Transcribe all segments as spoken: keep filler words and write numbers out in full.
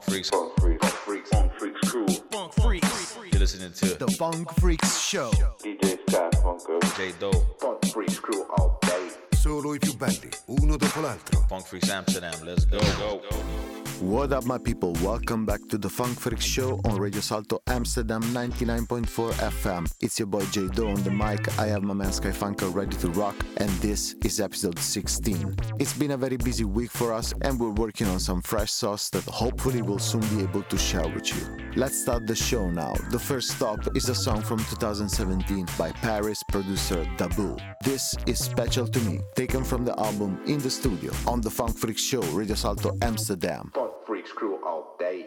Funk Freaks. Funk Freaks. Funk Freaks. Funk Freaks crew. Funk Freaks. You're listening to The Funk Freaks Show. D J Scott Funko. J Doe. Funk Freaks crew all day. Solo i più belli, uno dopo l'altro. Funk Freaks Amsterdam, let's go. Go, go, go. What up, my people? Welcome back to the Funk Freaks Show on Radio Salto Amsterdam ninety-nine point four F M. It's your boy J Doe on the mic. I have my man Skyfunker ready to rock, and this is episode sixteen. It's been a very busy week for us, and we're working on some fresh sauce that hopefully we'll soon be able to share with you. Let's start the show now. The first stop is a song from two thousand seventeen by Paris producer Dabu. This is Special to Me, taken from the album In the Studio on the Funk Freaks Show, Radio Salto Amsterdam. Funk Freaks crew all day.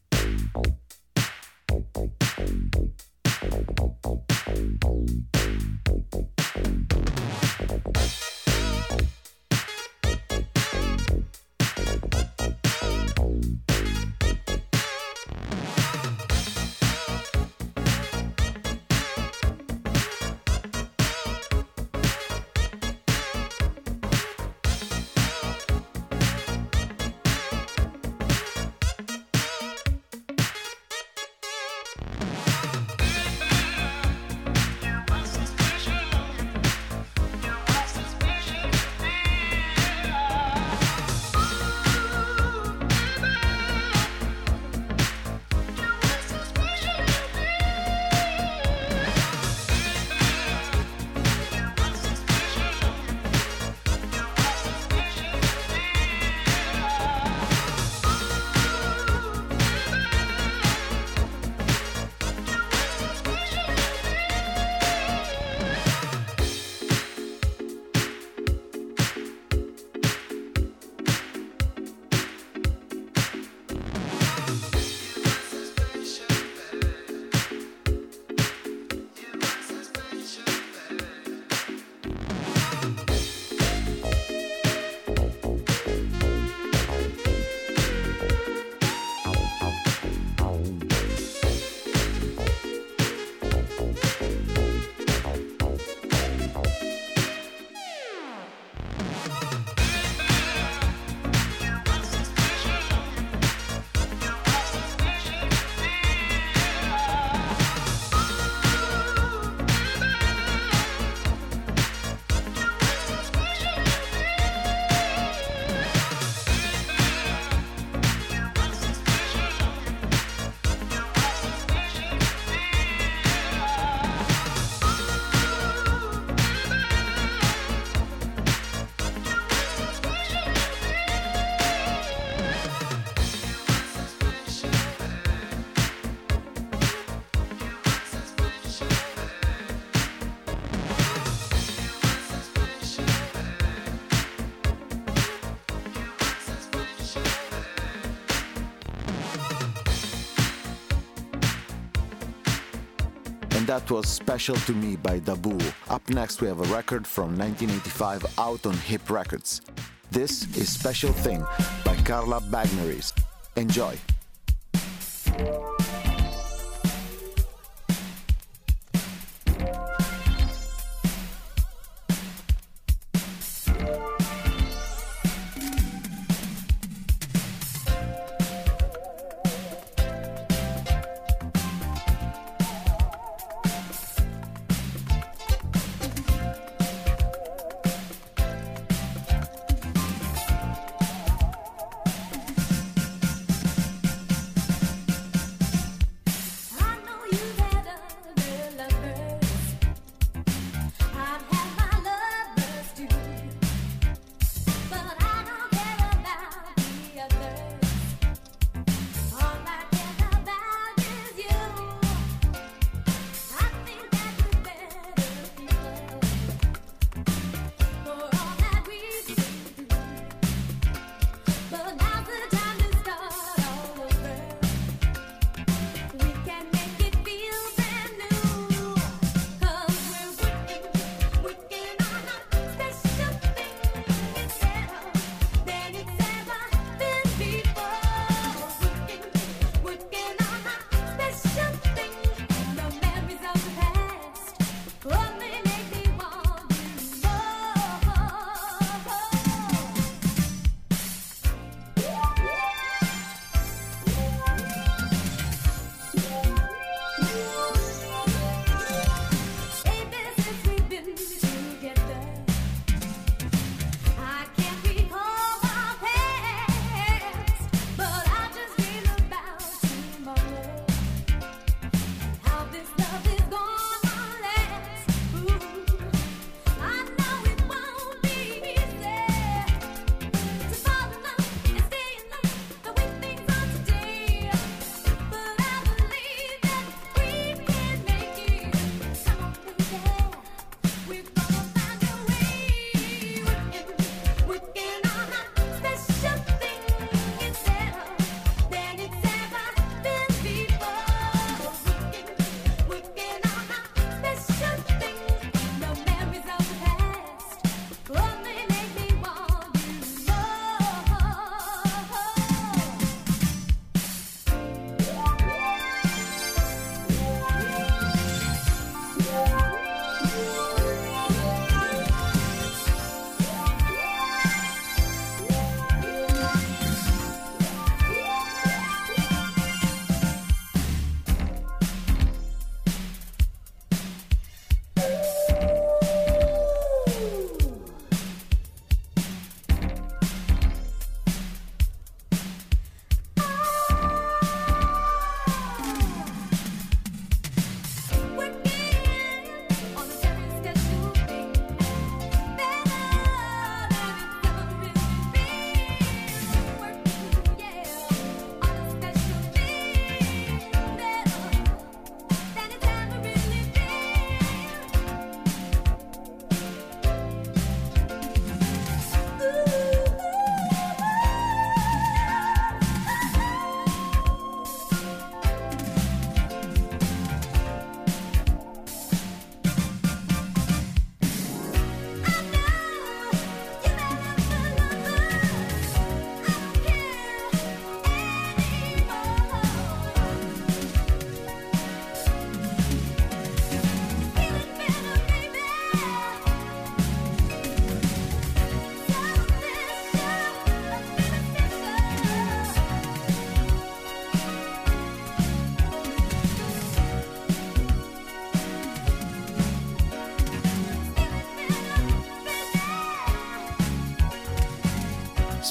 That was Special to Me by Dabu. Up next we have a record from nineteen eighty-five out on Hip Records. This is Special Thing by Carla Bagneris. Enjoy!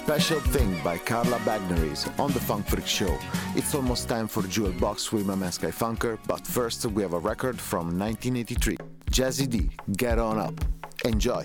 Special Thing by Carla Bagneris on The Funk Freak Show. It's almost time for Jewel Box with my man Sky Funker, but first we have a record from nineteen eighty-three. Jazzy D, Get On Up. Enjoy!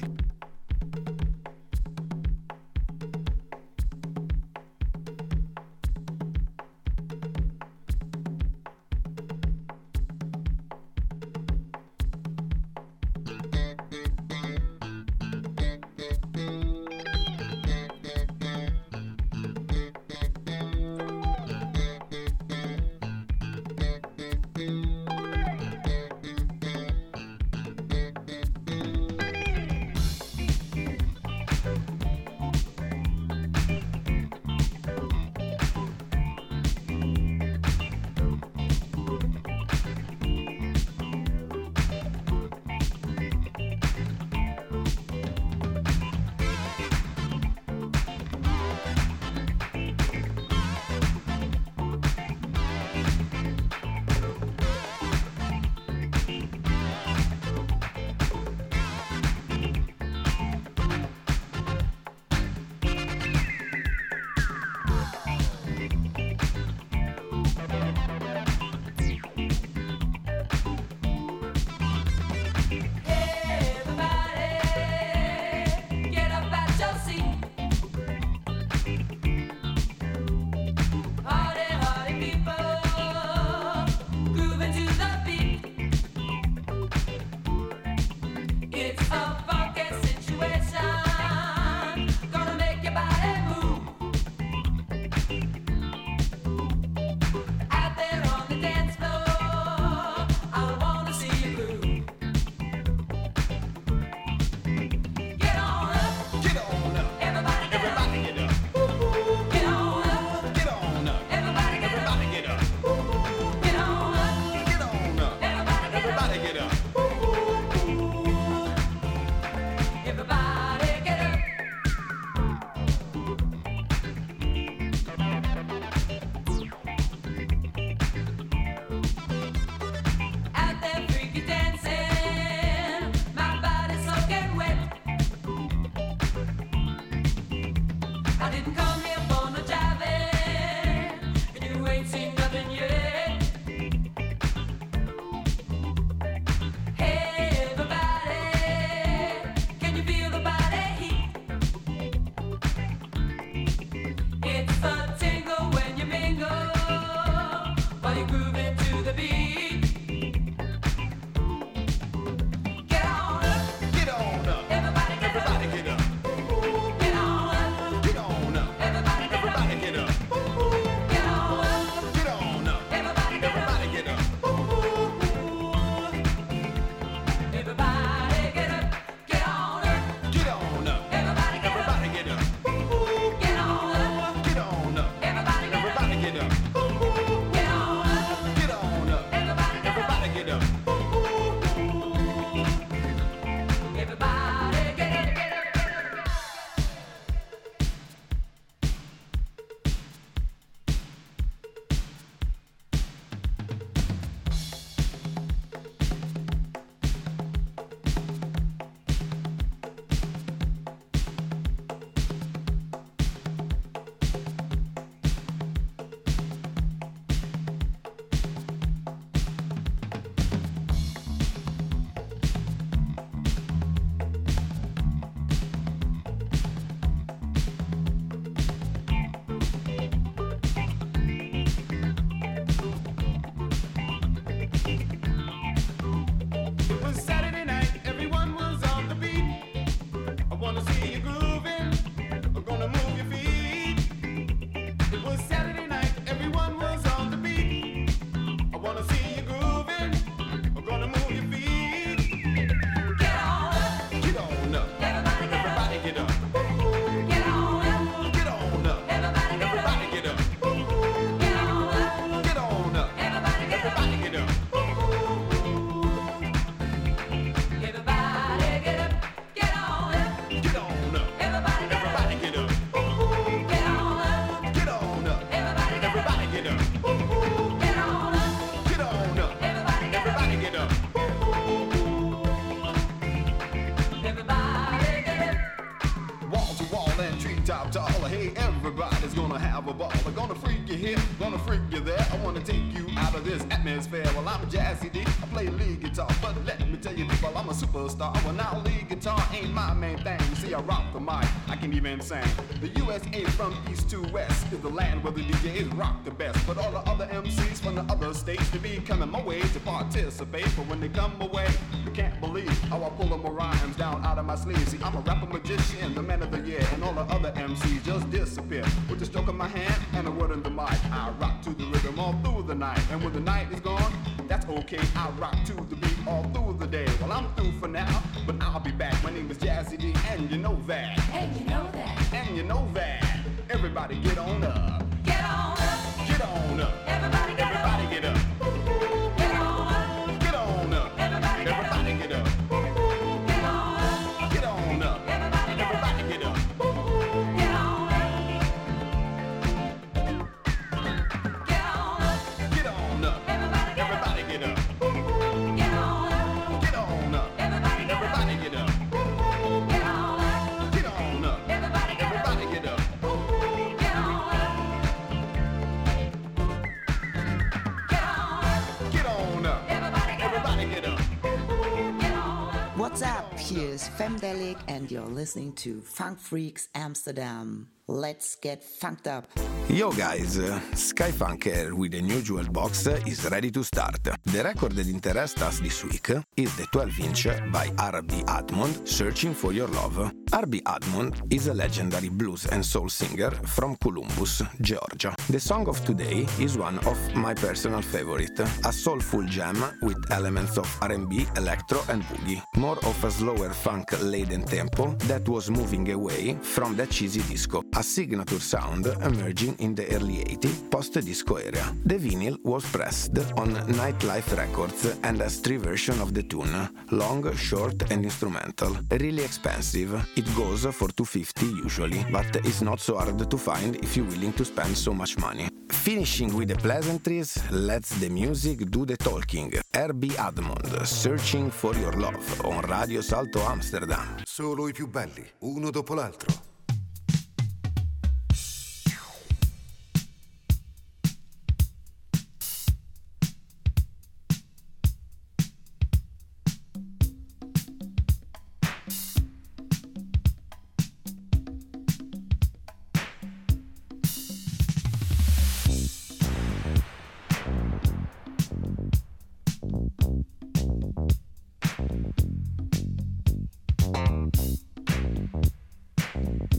Gonna freak you there, I wanna take you out of this atmosphere. Well, I'm Jazzy D, I play lead guitar, but let me tell you, people, I'm a superstar. Well, now lead guitar ain't my main thing. You see, I rock the mic, I can even sing. The U S A from east to west is the land where the D Js rock the best. But all the other M Cs from the other states, they be coming my way to participate. But when they come away, you can't believe how I pull them rhymes down out of my sleeve. See, I'm a rapper magician, the man of the year, and all the other M Cs just disappear. With the stroke of my hand and a word in the mic, I rock to the rhythm all through the night. And when the night is gone, that's okay, I rock to the beat all through the day. Well, I'm through for now, but I'll be back. My name is Jazzy D, and you know that. And you know that. And you know that. Everybody get on up. Get on up. Get on up. Everybody get Everybody up. get up. Get on up. Get on up. Everybody get Everybody up. get up. Get on up. Get on up. Everybody get up. Everybody get up. Get on up. Get on up. Get on up. Everybody get up. Everybody get up. Get on up. Get on up. Everybody get up. Everybody get up. Get on up. Get on up. Everybody get up. Everybody get up. Get on up. Get on up. Get on up. Everybody get up. Everybody get up. Get on up. What's up? Here's Femdelic and you're listening to Funk Freaks Amsterdam. Let's get funked up. Yo guys, Sky Funker with a new jewel box is ready to start. The record that interests us this week is the twelve inch by R B Admond, Searching for Your Love. R B Admond is a legendary blues and soul singer from Columbus, Georgia. The song of today is one of my personal favorite, a soulful jam with elements of R and B, electro and boogie. More of a slower funk-laden tempo that was moving away from the cheesy disco, a signature sound emerging in the early eighties post-disco area. The vinyl was pressed on Nightlife Records and has three versions of the tune, long, short and instrumental. Really expensive, it goes for two hundred fifty dollars usually, but it's not so hard to find if you're willing to spend so much money. Finishing with the pleasantries, let's the music do the talking. R B Admond, Searching for Your Love on Radio Salto Amsterdam. Solo i più belli, uno dopo l'altro. Thank you.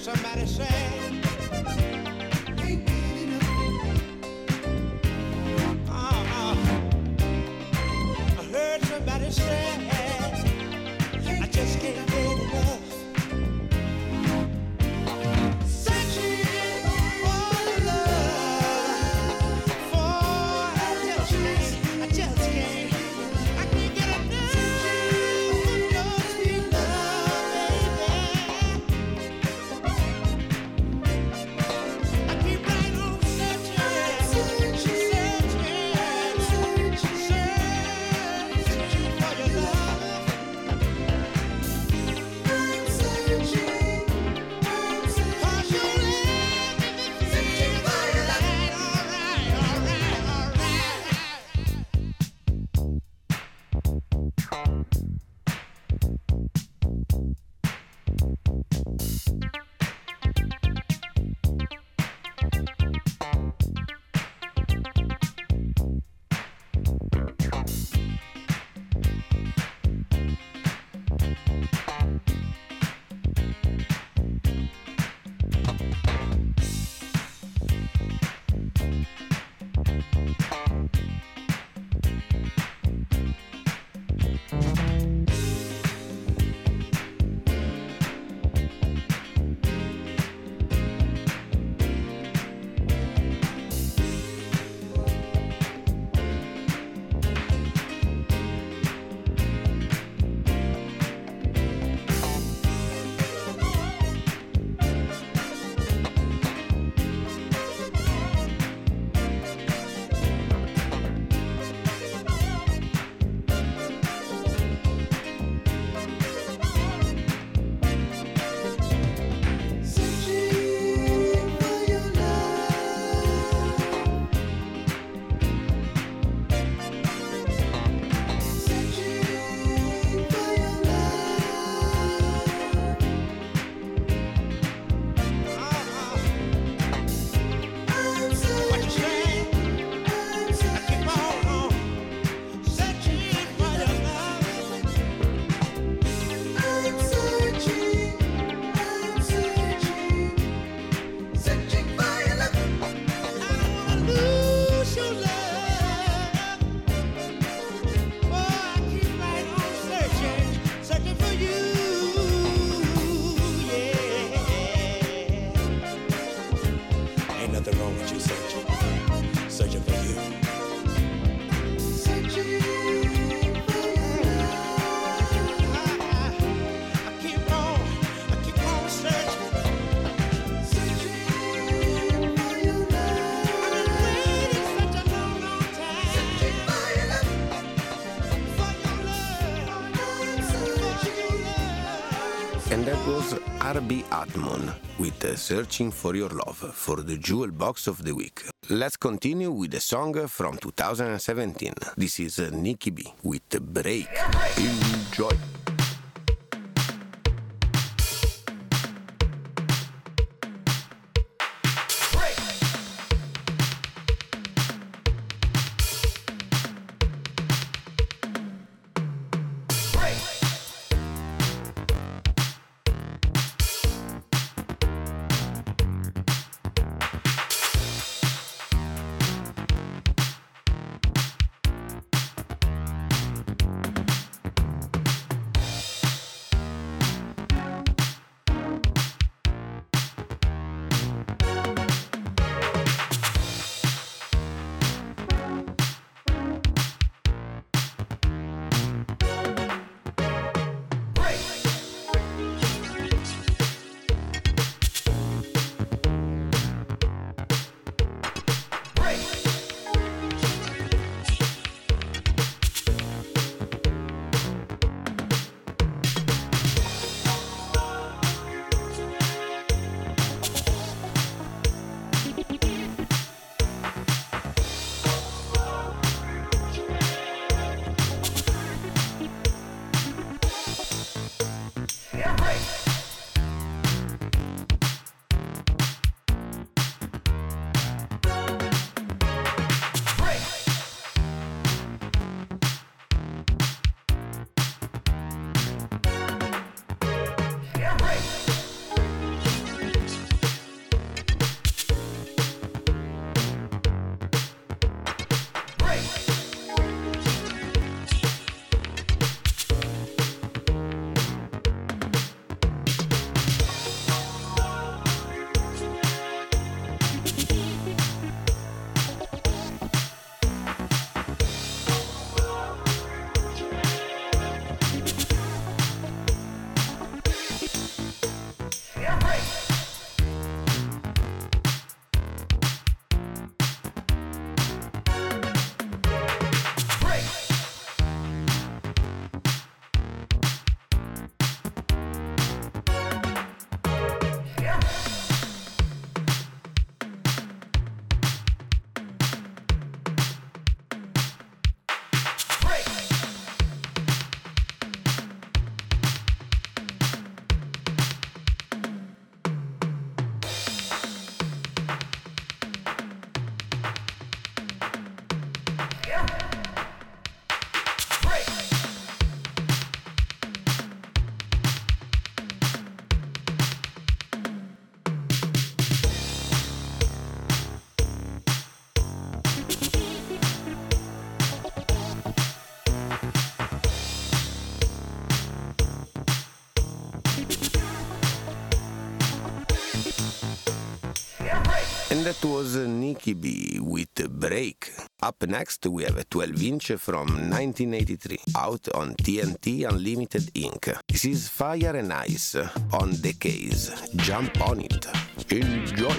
somebody say, ain't good enough. Uh-uh. I heard somebody say, I just can't get enough. Searching for love, for I just can't, I just can't, I can't get enough of your sweet love, baby. I keep right on searching, searching, searching, searching for your love. I'm searching, I'm searching, 'cause you let me feel alright, alright, alright, alright. What you say? I keep on searching for your love. I'm searching, I'm searching, searching for your love. I don't wanna lose your love. Boy, I keep right on searching, searching for you. Yeah. Ain't nothing wrong with you searching, searching for you. Searching for your love. I keep on, I keep on searching, searching for your love. I've been waiting such a long, long time. Searching for your love, for your love, for your love. And that was R B Atmon with uh, Searching for Your Love for the Jewel Box of the Week. Let's continue with a song from two thousand seventeen. This is uh, Nicki B with Break. Enjoy. Break. And that was Nikki B with Break. Up next we have a twelve inch from nineteen eighty-three, out on T N T Unlimited Incorporated. This is Fire and Ice on Decades. Jump on it. Enjoy.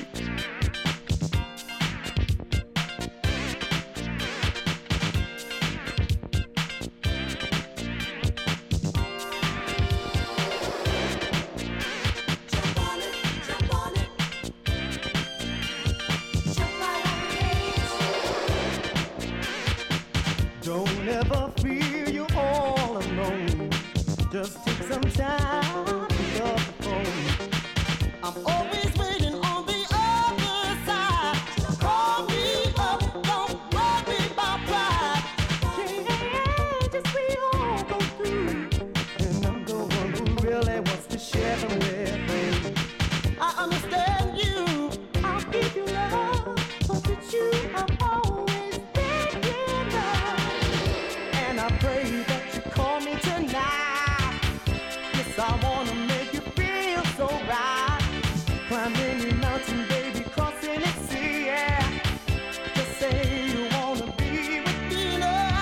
Don't ever feel you're all alone. Just take some time to pick up the phone. I'm always waiting on the other side. Call me up, don't worry about pride. Changes we all go through, and I'm the one who really wants to share them with me. I understand you, I'll give you love, but that you have always been enough. And I pray that you call me tonight. Yes, I wanna make you feel so right. Climbing your mountain, baby, crossing the sea, yeah. Just say you wanna be with me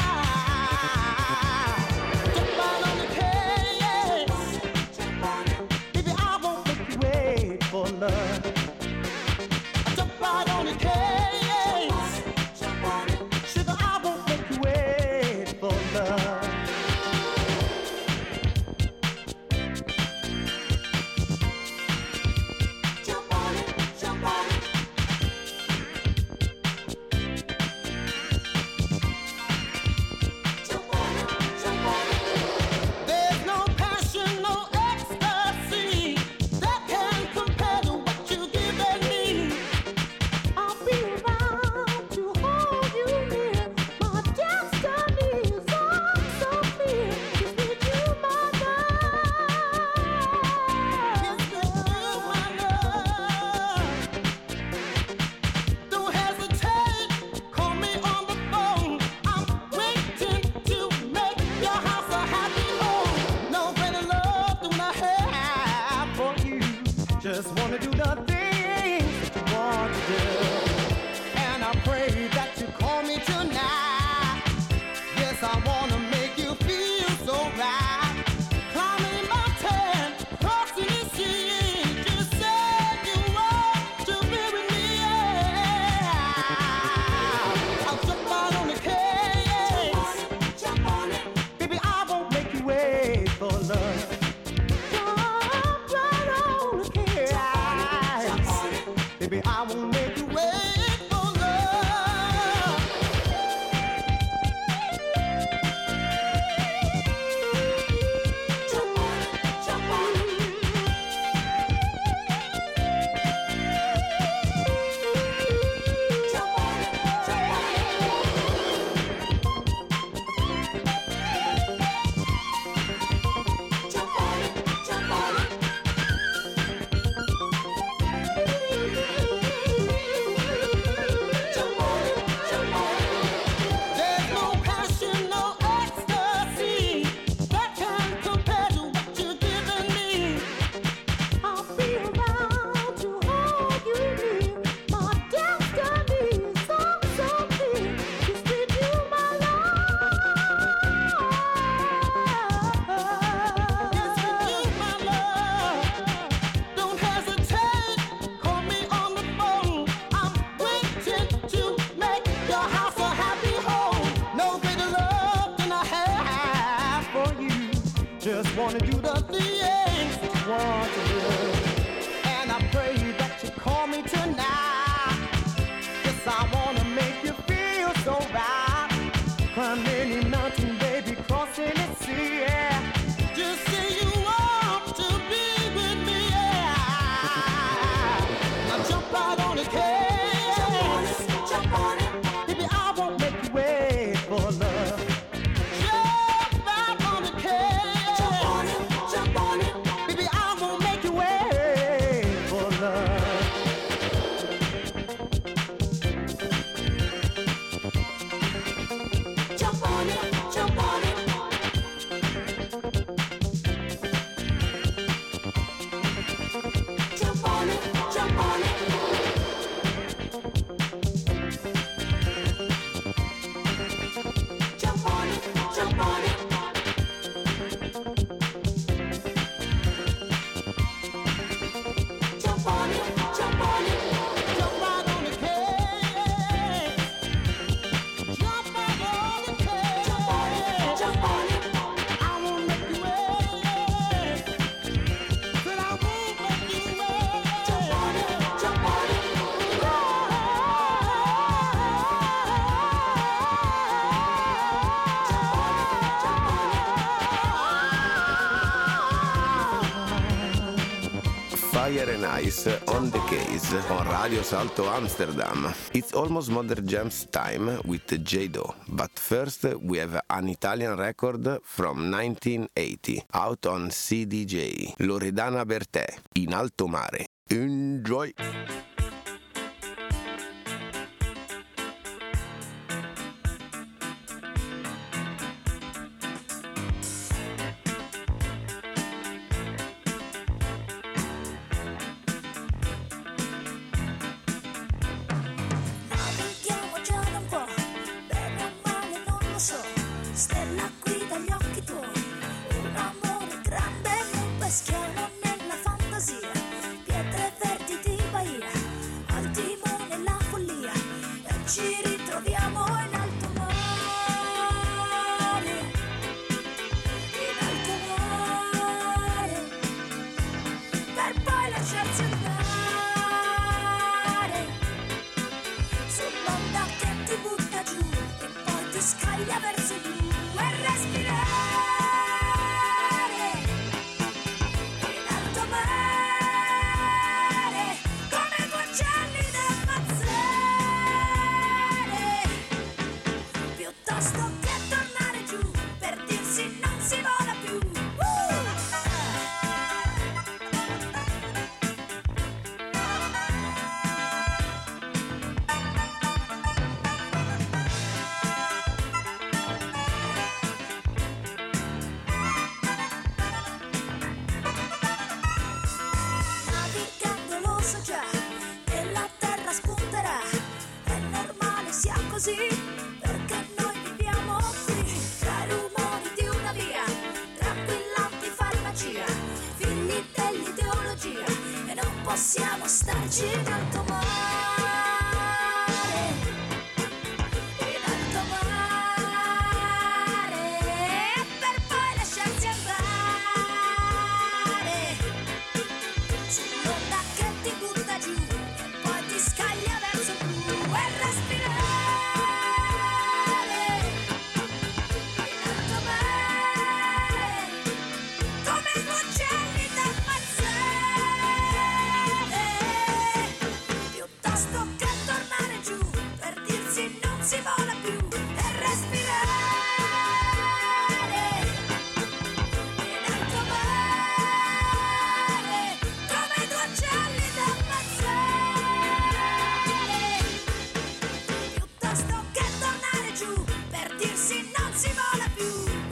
now. Jump out on the case. Baby, I won't make you wait for love. Jump out on the case. Sugar, I won't make you wait for love. Jump on it, jump on it. Jump on it, jump on it. There's no passion, no ecstasy that can compare to what you give me. I'll be around to hold you near. My destiny is all so clear. Just with you, my love. Just with you, my love. Don't hesitate, call me on the phone. I'm waiting to make your house a happy home. No greater love than I have for you. Just wanna do the things that you want to do. And I pray that you call me tonight. Yes, I wanna make you feel so right. Climbing a mountain, crossing the sea. Just say you want to be with me, yeah. I'll jump out on the case. Jump on it. Baby, I won't make you wait for love. Jump right on the case. Baby, I won't make you wait for love. Jump on it, jump on it. Jump on it, jump on it. Jump on it, jump on it. Jump on it, jump on it. There's no passion, no ecstasy that can compare to what you're giving me. I'll be around to hold you near. My destiny is all so clear. Just with you, my love. Just with you, my love. Don't hesitate, call me on the phone. I'm waiting to make your house a happy home. No greater love than I have for you. Just wanna do the things that you want to do. And I pray that you call me tonight. Yes, I wanna make you feel so right. Climb any mountain, baby, crossing the sea, yeah. Just say you want to be with me, yeah. Now jump out on the case. Jump on it, jump on it. Baby, I won't make you wait for love. Jump out on the case. Jump on it, Fire and Ice on the Case on Radio Salto Amsterdam. It's almost Modern Jams time with J-Do, but first we have an Italian record from nineteen eighty out on C D J, Loredana Bertè, In Alto Mare. Enjoy! Navighiamo già da un po', bene o male non lo so, stella qui dagli occhi tuoi, un amore grande e un peschiano nella fantasia, pietre verdi di Bahia, al timone la follia, e ci ritroviamo in alto mare, in alto mare, per poi lasciarsi andare sull'onda che ti butta giù e poi ti scaglia verso il blu e respirare in alto mare come due uccelli da ammazzare, piuttosto che tornare giù per dirsi non si vola più. Uh! Navigando lo so già che la terra spunterà, è normale sia così, perché noi viviamo qui, tra i rumori di una via, tranquillanti farmacia, figli dell'ideologia, e non possiamo starci in alto mare, in alto mare, per poi lasciarsi andare sull'onda che ti butta giù e poi ti scaglia verso il blu e respirare in alto mare come due uccelli da ammazzare, piuttosto che tornare giù per dirsi non si vola più e respirare in alto mare come due uccelli da ammazzare, piuttosto che tornare giù per dirsi non si vola più. Uh!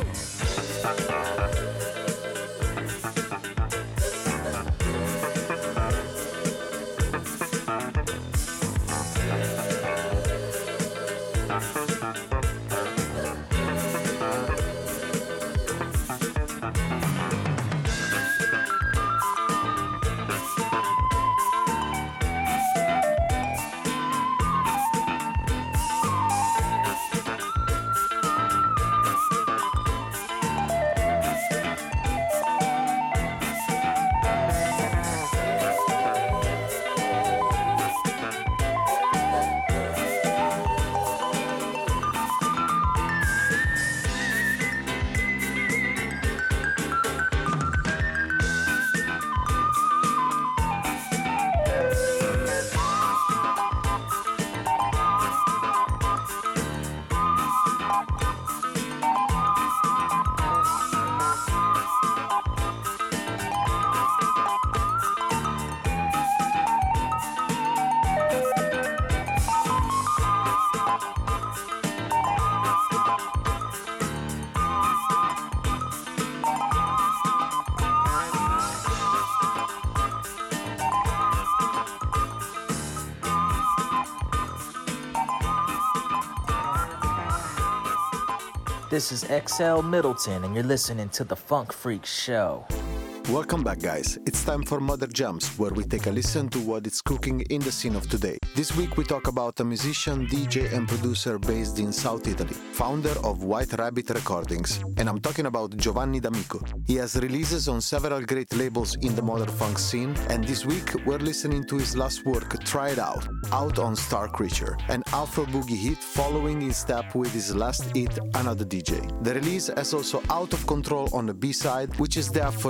This is X L Middleton, and you're listening to The Funk Freak Show. Welcome back, guys. It's time for Modern Jams, where we take a listen to what is cooking in the scene of today. This week we talk about a musician, D J and producer based in South Italy, founder of White Rabbit Recordings, and I'm talking about Giovanni D'Amico. He has releases on several great labels in the modern funk scene, and this week we're listening to his last work, Try It Out, out on Star Creature, an Afro Boogie hit following in step with his last hit, Another D J. The release has also Out of Control on the B-side, which is there for the Chicago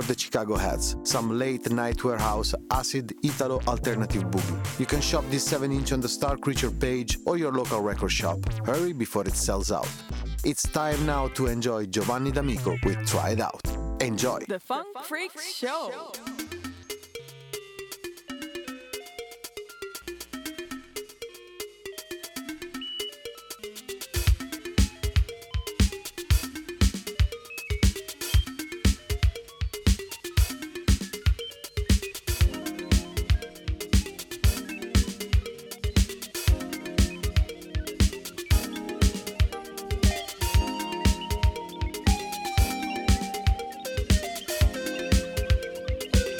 Chicago heads, some late night warehouse acid Italo alternative boogie. You can shop this seven inch on the Star Creature page or your local record shop. Hurry before it sells out. It's time now to enjoy Giovanni D'Amico with Try It Out. Enjoy! The Funk Freak Show. Thank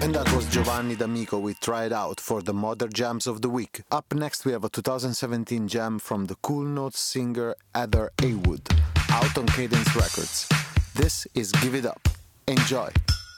And that was Giovanni D'Amico with Try It Out for the Modern Jams of the Week. Up next we have a two thousand seventeen jam from the Cool Notes singer Heather Haywood, out on Cadence Records. This is Give It Up. Enjoy!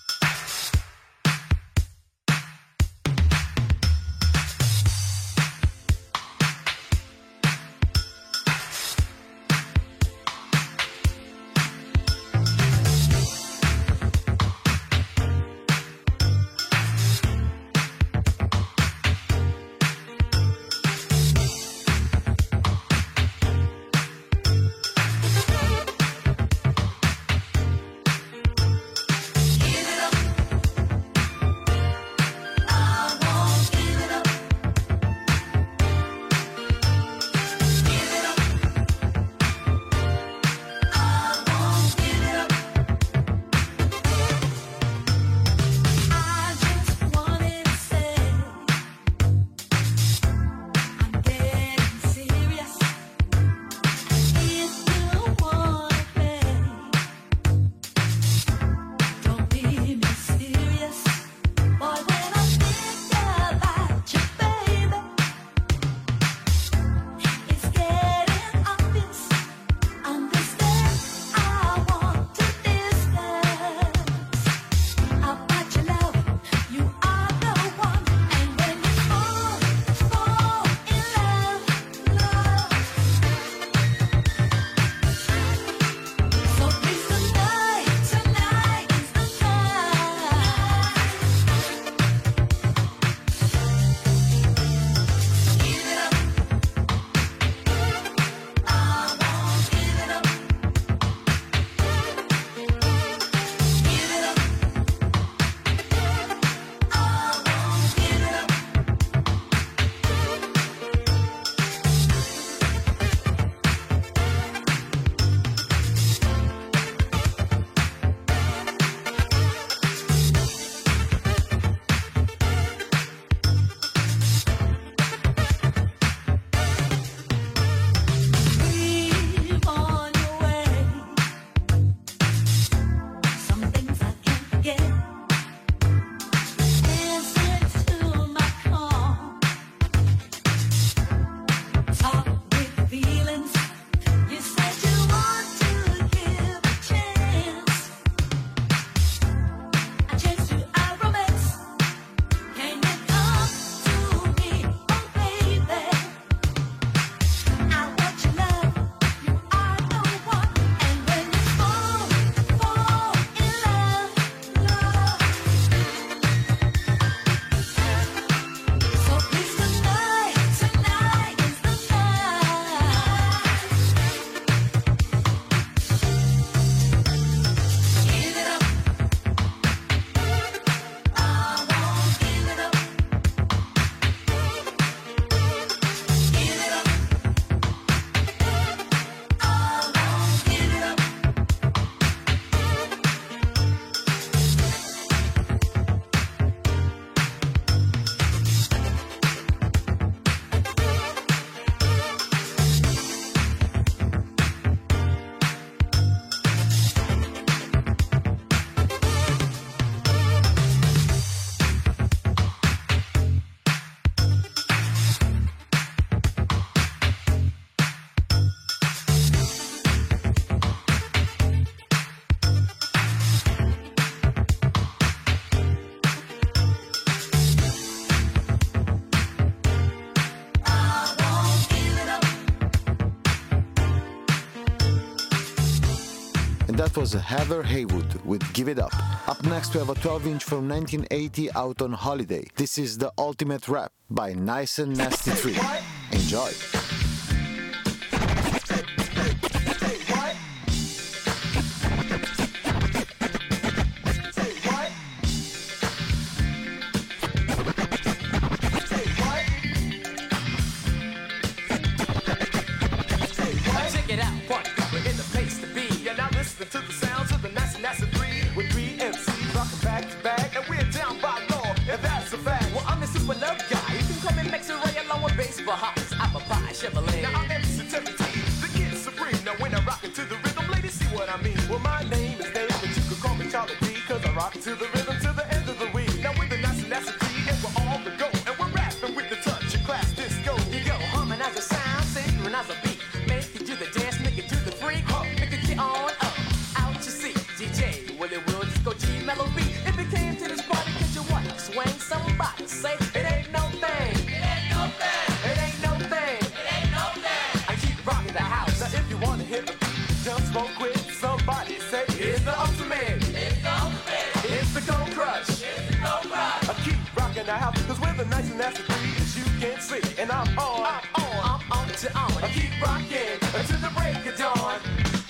That was Heather Haywood with Give It Up. Up next we have a twelve inch from nineteen eighty out on Holiday. This is The Ultimate Rap by Nice and Nasty three. Enjoy. Chevrolet. Now I'm M C Seventeen, the kid supreme. Now when I rock it to the rhythm, ladies see what I mean. Well, my name is Dave, but you could call me Charlie D, cause I rock it to the rhythm to the end of the week. Now with the when somebody say it's the ultimate. It's the ultimate. It's the Cold Crush. It's the Cold Crush. I keep rocking the house, cause we're the nice and nasty three, as you can see. And I'm on, I'm on, I'm on to on. I keep rocking until the break of dawn.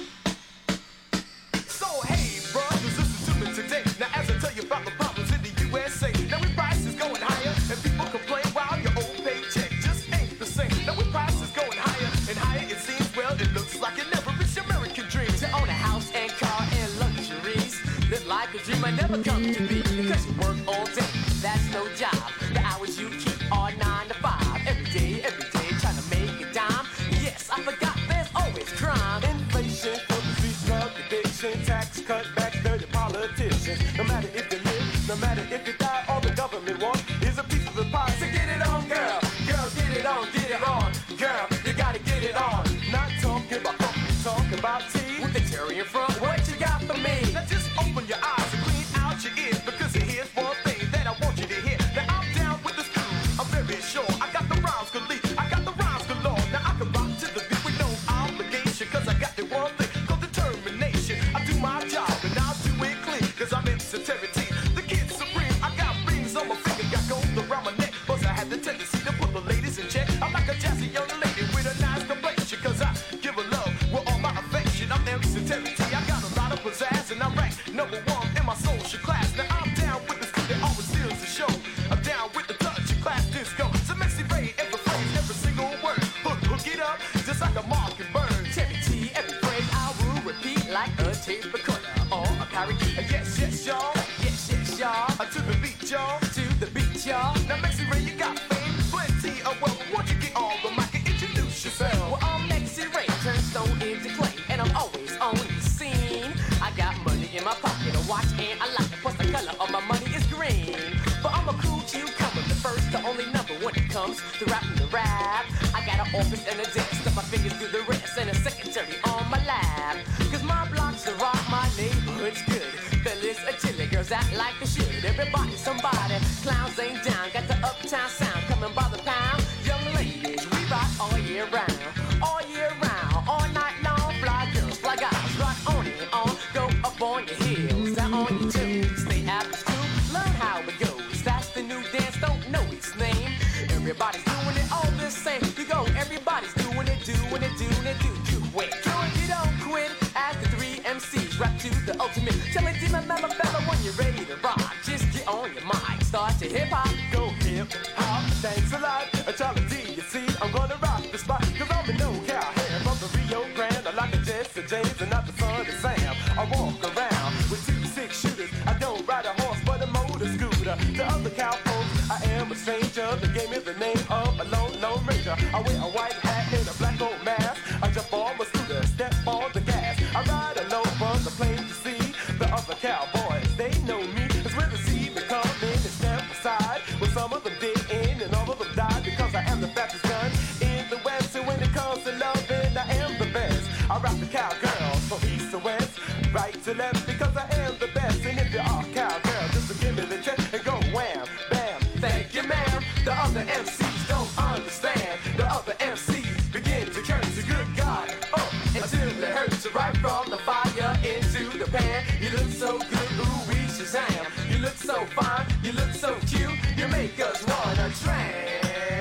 So hey, brothers, listen to me today. Now as I tell you about the problems in the U S A. Now we prices going higher, and people complain while your old paycheck just ain't the same. Now we prices going higher and higher, it seems. Well, it looks like it never reached your American dream. To own a house and car and luxuries, live like a dream I never come to be. Because you work all day, that's no job. The hours you keep are nine to five. Every day, every day, trying to make a dime. Yes, I forgot there's always crime. Inflation, filthy drug addiction, tax cutbacks, dirty politicians. No matter if you live, no matter if you die, all the government wants is a piece of the pie. So get it on, girl. Girl, get it on, get it on. Girl, you gotta get it on. Not talking about coffee, talking about tea. With the cherry in front, what you got for me? Now just open your eyes and clean out your ears, because here's one thing that I want you to hear. Now I'm down with the school, I'm very sure. I got the rhymes complete, I got the rhymes galore. Now I can rock to the beat with no obligation, cause I got the one thing called determination. I do my job and I'll do it clean, cause I'm in sincerity. The kid's supreme, I got rings on my finger, got gold around my neck. Plus I had the tendency to put the ladies in check. I'm like a jazzy young lady with a nice complexion, cause I give a love with all my affection. I'm in sincerity, I got a lot of pizzazz, and I rank number one in my social class. Now I'm down with the school that always steals the show. I'm down with the touch of class disco. So Mexi Ray, every phrase, every single word. Hook, hook it up, just like a mockingbird. Cherry T, every phrase I will repeat like a tape recorder or a parakeet. Yes, yes, y'all. Yes, yes, y'all. To the beat, y'all. To the beat, y'all. Now Mexi Ray, you got fame, plenty of wealth. Won't you get on the mic and introduce yourself? Well, I'm Mexi Ray, turn stone into clay, and I'm always on the scene. I got money in my pocket, a watch, and I like it. Plus the color of my money is green. But I'm a cool cucumber, the first, the only number when it comes to rapping the rap. I got an office and a desk, stuff my fingers through the rest, and a secretary on my lap. Cause my block's the rock, my neighborhood's good. Fellas are chilly, girls act like they should. Everybody, somebody, clowns ain't down. Got the uptown sound coming by the pound. Young ladies, we rock all year round. All year round, all night long. Fly girls, fly guys, rock on and on. Go up on your heels, down on your toes. Stay after school, learn how it goes. That's the new dance, don't know its name. Everybody's doing it all the same. You go, everybody's doing it, doing it, doing it, do do it. Do it, you don't quit. As the three M Cs rap to the ultimate. Tell me, demon, mellow, fella, when you're ready to rock. Just get on your mic, start to hip hop. Go hip hop, thanks a lot. Charlie D, you see, I'm gonna rock the spot. Cause I'm a no-cow hair from the Rio Grande. I like a Jesse James and not the son of Sam. I walk around with two six shooters. I don't ride a horse but a motor scooter. To other cow folks, I am a stranger. They gave me the name of a lone, lone ranger. I wear a white hat and a black old mask. I jump on my scooter, step on the gas. I ride alone from the plain to see the other cowboys. They know me. It's where the sea come in and step aside. Well, some of them did in and all of them died because I am the fastest gun in the West. And when it comes to loving, I am the best. I rock the cowgirls from east to west, right to left, because I am the best. And if you are a cowgirl, just to give me the check and go wham, bam. Thank you, ma'am. The other M Cs don't understand. The other M Cs begin to curse the good God up until it hurts. Right from the fire into the pan. You look so good, ooh, we Shazam. You look so fine, you look so cute. You make us wanna transmute.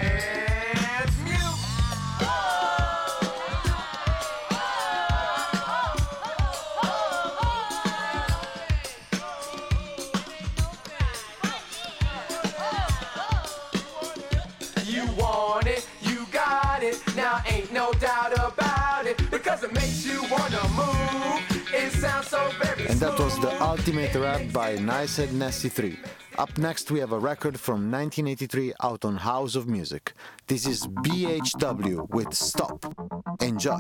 You want it, you got it. Now ain't no doubt about it, because it makes you wanna move. It sounds so very And that was the smooth. Ultimate Rap by Nice and Nasty three. Up next we have a record from nineteen eighty-three out on House of Music. This is B H W with Stop. Enjoy.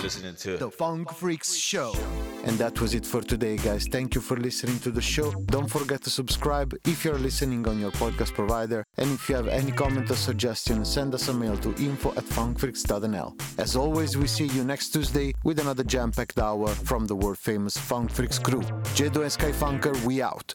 listening to The Funk Freaks Show. And that was it for today, guys. Thank you for listening to the show. Don't forget to subscribe if you're listening on your podcast provider. And if you have any comment or suggestion, send us a mail to info at funkfreaks dot n l. As always, we see you next Tuesday with another jam-packed hour from the world-famous Funk Freaks crew. J-Do and Skyfunker, we out.